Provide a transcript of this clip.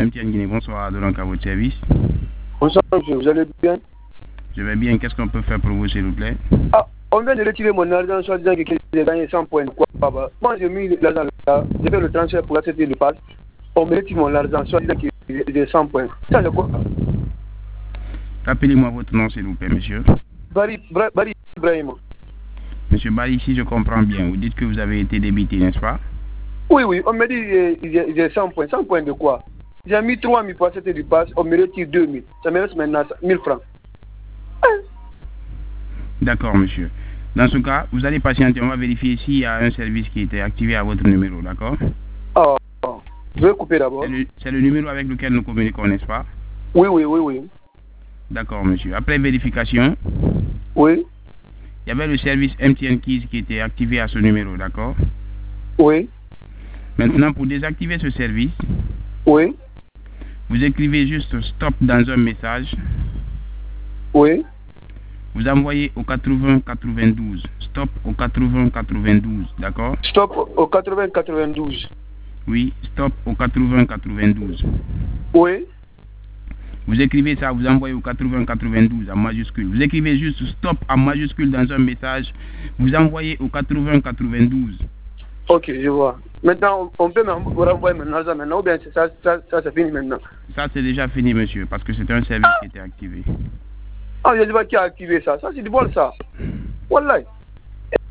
MTN Guinée, bonsoir, donc à votre service. Bonsoir monsieur, vous allez bien? Je vais bien, qu'est-ce qu'on peut faire pour vous s'il vous plaît? Ah, on vient de retirer mon argent soit disant que j'ai gagné 100 points. Quoi, papa? Moi j'ai mis l'argent là, j'ai fait le transfert pour accepter le pass. On me retire mon argent soit disant que j'ai 100 points. Ça c'est quoi? Rappelez-moi votre nom s'il vous plaît monsieur. Bari Ibrahim. Monsieur Bari, si je comprends bien, vous dites que vous avez été débité, n'est-ce pas? Oui, on me dit j'ai 100 points. 100 points de quoi? J'ai mis 3 000 pour accepter du pass, on me retire 2 000. Ça me reste maintenant 1 000 francs. D'accord, monsieur. Dans ce cas, vous allez patienter, on va vérifier s'il y a un service qui était activé à votre numéro, d'accord? Oh, je vais couper d'abord. C'est le numéro avec lequel nous communiquons, n'est-ce pas? Oui. D'accord, monsieur. Après vérification, oui, il y avait le service MTN Keys qui était activé à ce numéro, d'accord? Oui. Maintenant, pour désactiver ce service, oui, vous écrivez juste stop dans un message. Oui. Vous envoyez au 80-92. Stop au 80-92, d'accord? Stop au 80-92. Oui, stop au 80-92. Oui. Vous écrivez ça, vous envoyez au 80-92 en majuscule. Vous écrivez juste stop en majuscule dans un message. Vous envoyez au 80-92. Ok, je vois. Maintenant, on peut me renvoyer maintenant ou bien ça c'est fini maintenant? Ça c'est déjà fini, monsieur, parce que c'est un service qui était activé. Ah, je ne sais pas qui a activé ça. Ça c'est du vol ça. Wallahi.